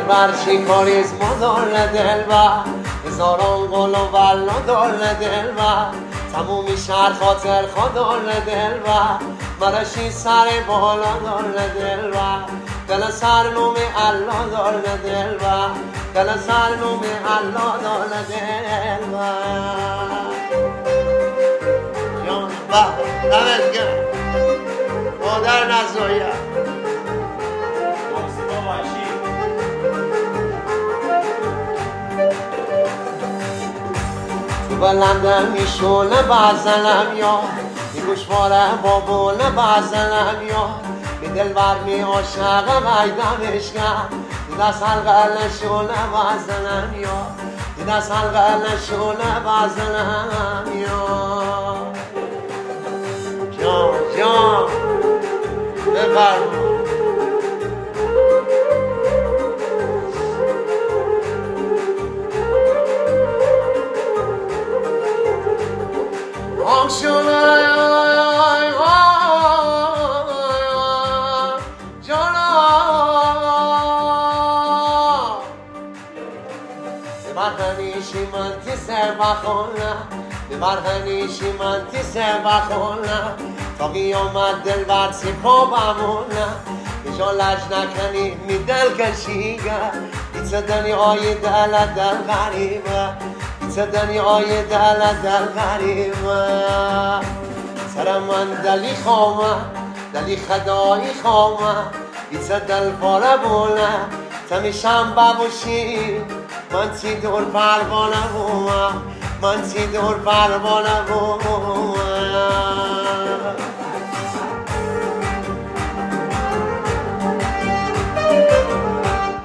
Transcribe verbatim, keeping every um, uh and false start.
بر چی کاریز مدار دلبر هزاران گل و ولا دار دلبر تمومی شهر خاطر خدار دلبر مرشی سر بالا دار دلبر دل سر نوم الله دار دلبر دل سر نوم الله دار دلبر جان با دمت گرم مادر نزاید تو بلنده میشونه بزنم یا می گوشواره بابونه بزنم یا می دل بر می عاشقم ایدمش کرد می دست حلقه نشونه بزنم یا می دست حلقه نشونه بزنم یا جان جان بفرما آمشون آی آی آی جانا ببرهنیشی من تی سر بخونه ببرهنیشی من تی سر بخونه تا قیامت دل بر سی پا بمونه بجا لج نکنی می دل کشیگه ایچه دنیای دل دل غریبه ایچه دنیای دل دل غریبه سر من دلی خوامه دلی خدایی خوامه ایچه دل پاره بونه تمیشم ببوشی من تی دور پروانه بومه من تی دور پروانه بومه